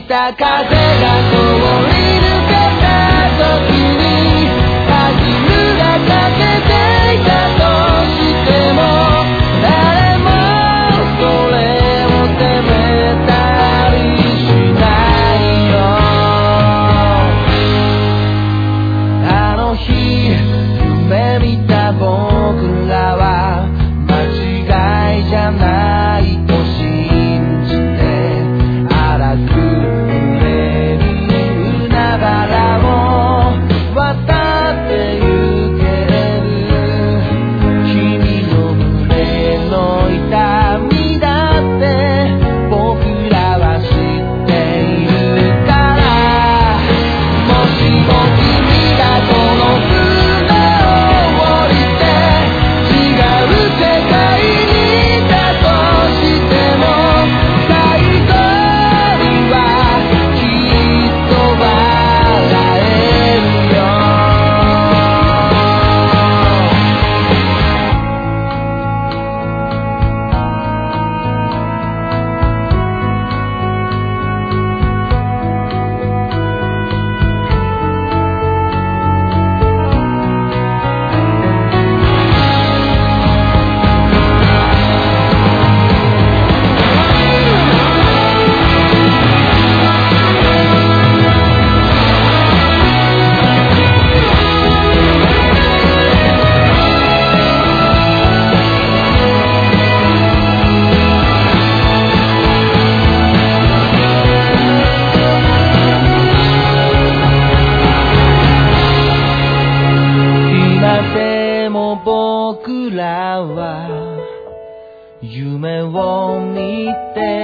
た風が通り抜けた時に鍵がかけていたとしても誰もそれを責めたりしないよ。あの日夢見た僕らは間違いじゃないと信じて荒く濡れる海原を渡ってゆける。君の胸の痛みだって僕らは知っているから。もしも君がこの船を降りて違う世界にいたとしても最後にはきっと笑えるよ。今でも僕らは夢を見て